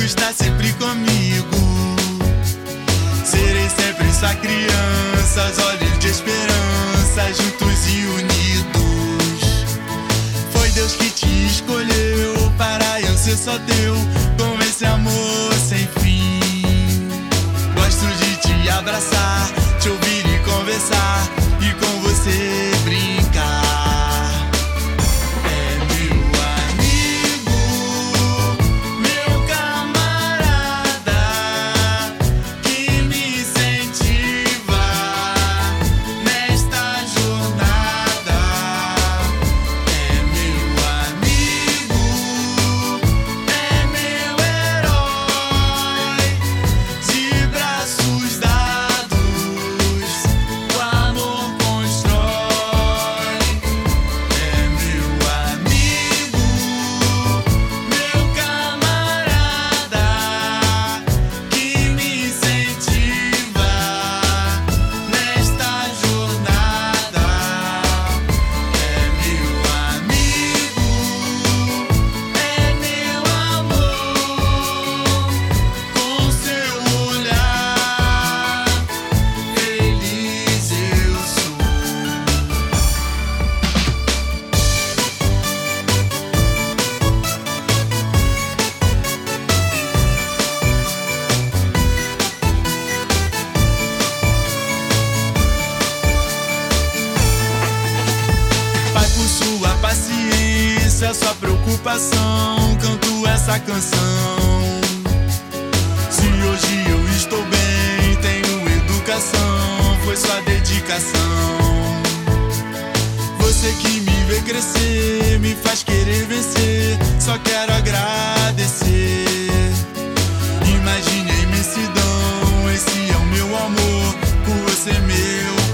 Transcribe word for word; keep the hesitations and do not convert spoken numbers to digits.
está sempre comigo. Serei sempre sua criança, os olhos de esperança, juntos e unidos. Foi Deus que te escolheu para eu ser só teu, com esse amor sem fim. Gosto de te abraçar, te ouvir e conversar, e com você brincar. Paciência, sua preocupação, canto essa canção. Se hoje eu estou bem, tenho educação, foi sua dedicação. Você que me vê crescer, me faz querer vencer, só quero agradecer. Imagine a imensidão, esse é o meu amor, por você meu